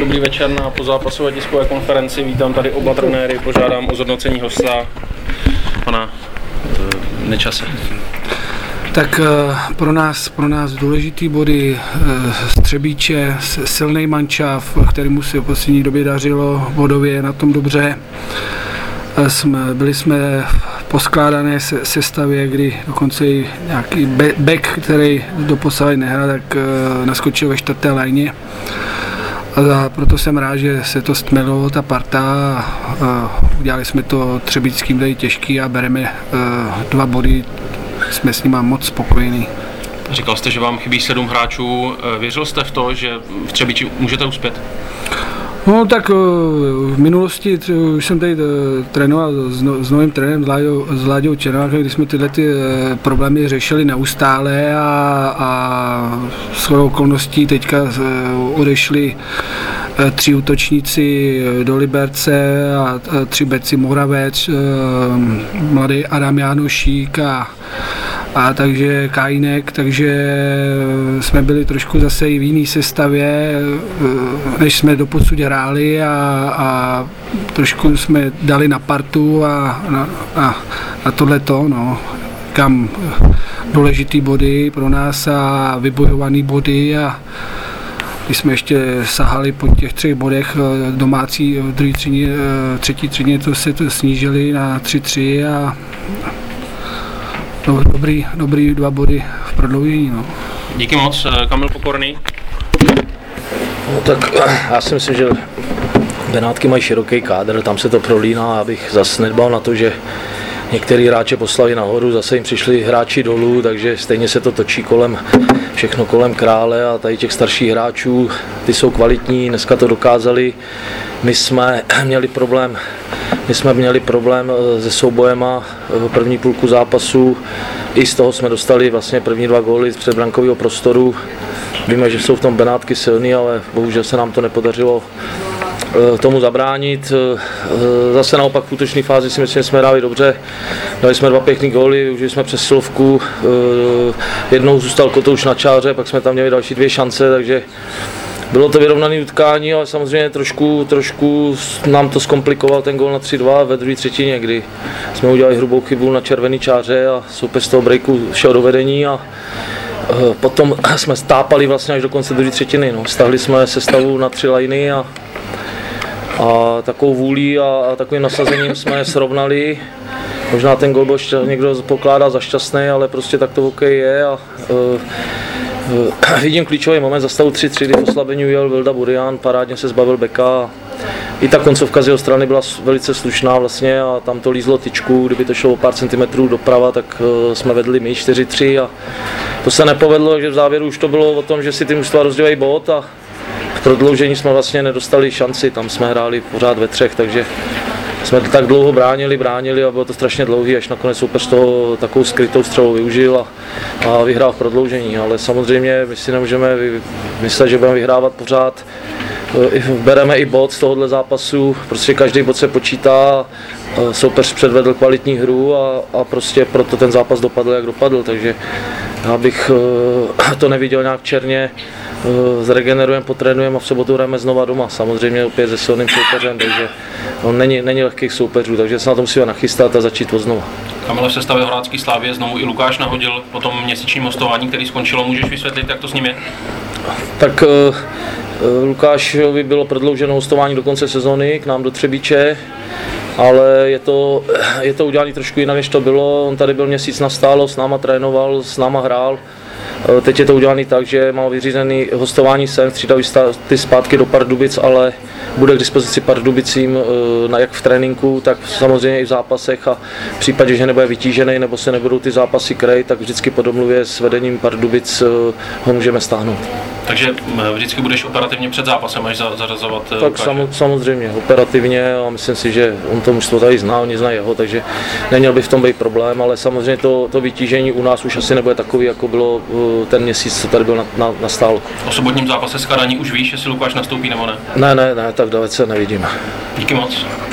Dobrý večer na pozápasové tiskové konferenci. Vítám tady oba trenéry, požádám o zhodnocení hosta, pana Nečase. Tak pro nás důležitý body Střebíče, silný mančav, kterému se v poslední době dařilo, bodově na tom dobře. Byli jsme v poskládané sestavě, kdy dokonce i nějaký back, který doposud nehrál, tak naskočil ve čtvrté lajně. A proto jsem rád, že se to stmelilo, ta parta, a udělali jsme to třebíčským tady těžký a bereme 2 body, jsme s nimi moc spokojení. Říkal jste, že vám chybí 7 hráčů, věřil jste v to, že v Třebíči můžete uspět? No tak v minulosti už jsem tady trénoval s novým trenérem, s Láďou Černákem, kdy jsme tyhle problémy řešili neustále a shodou okolností teďka odešli 3 útočníci do Liberce a 3 beci Moravec, mladý Adam Jánošík a takže Kajínek, takže jsme byli trošku zase i v jiné sestavě, než jsme doposud hráli a trošku jsme dali na partu a tohleto, no, kam důležitý body pro nás a vybojovaný body a když jsme ještě sahali po těch 3 bodech domácí v druhé třídě, třetí třídě, to se to snížili na 3-3 a dobrý 2 body v prodloužení. No. Díky moc. Kamil Pokorný. No, tak já si myslím, že Benátky mají široký kádr, tam se to prolíná, abych zase nedbal na to, že některý hráče poslali nahoru, zase jim přišli hráči dolů, takže stejně se to točí všechno kolem Krále a tady těch starších hráčů, ty jsou kvalitní, dneska to dokázali. My jsme měli problém se soubojema první půlku zápasu, i z toho jsme dostali vlastně první 2 góly z předbrankového prostoru. Víme, že jsou v tom Benátky silný, ale bohužel se nám to nepodařilo tomu zabránit. Zase naopak v útočné fázi si myslím, že jsme hráli dobře. Dali jsme 2 pěkný góly, užili jsme přesilovku. Jednou zůstal Kotouš na čáře, pak jsme tam měli další 2 šance, takže bylo to vyrovnané utkání, ale samozřejmě trošku nám to zkomplikoval ten gól na 3-2 ve druhé třetině, kdy jsme udělali hrubou chybu na červené čáře a soupeř z toho breaku šel do vedení a potom jsme stápali vlastně až do konce druhé třetiny. No. Stahli jsme sestavu na 3 lajny a takovou vůlí a takovým nasazením jsme srovnali. Možná ten gól někdo pokládá za šťastný, ale prostě tak to hokej je. Vidím klíčový moment za stavu 3-3, kdy v oslabení ujel Vilda Burian, parádně se zbavil beka. I ta koncovka z jeho strany byla velice slušná vlastně a tam to lízlo tyčku, kdyby to šlo o pár centimetrů doprava, tak jsme vedli my 4-3 a to se nepovedlo, takže v závěru už to bylo o tom, že si ty mužstva rozdělají bod a v prodloužení jsme vlastně nedostali šanci, tam jsme hráli pořád ve 3, takže jsme tak dlouho bránili a bylo to strašně dlouhý, až nakonec soupeř toho takovou skrytou střelou využil a vyhrál v prodloužení, ale samozřejmě my si nemůžeme myslet, že budeme vyhrávat pořád. Bereme i bod z tohohle zápasu, prostě každý bod se počítá, soupeř předvedl kvalitní hru a prostě proto ten zápas dopadl, jak dopadl, takže já bych to neviděl nějak černě, zregenerujeme, potrénujeme a v sobotu hrajeme znova doma, samozřejmě opět se silným soupeřem, takže on není lehkých soupeřů, takže se na to musíme nachystat a začít od znova. Kamile, v sestavě Horácké Slávie znovu i Lukáš Nahodil po tom měsíčním hostování, který skončilo, můžeš vysvětlit, jak to s ním je? Tak Lukášovi bylo prodlouženo hostování do konce sezony k nám do Třebíče, ale je to udělané trošku jinak, než to bylo. On tady byl měsíc nastálo, s náma trénoval, s náma hrál. Teď je to udělané tak, že má vyřízený hostování sem, střídají ty zpátky do Pardubic, ale bude k dispozici Pardubicím jak v tréninku, tak samozřejmě i v zápasech a v případě, že nebude vytížený nebo se nebudou ty zápasy krejt, tak vždycky po domluvě s vedením Pardubic ho můžeme stáhnout. Takže vždycky budeš operativně před zápasem, až zařazovat? Tak samozřejmě, operativně a myslím si, že on to mužstvo tady zná, oni znají jeho, takže neměl by v tom být problém, ale samozřejmě to vytížení u nás už asi nebude takový, jako bylo ten měsíc, co tady byl na stál. O sobotním zápase s Chadaní už víš, jestli Lukáš nastoupí nebo ne? Ne, tak dalece nevidím. Díky moc.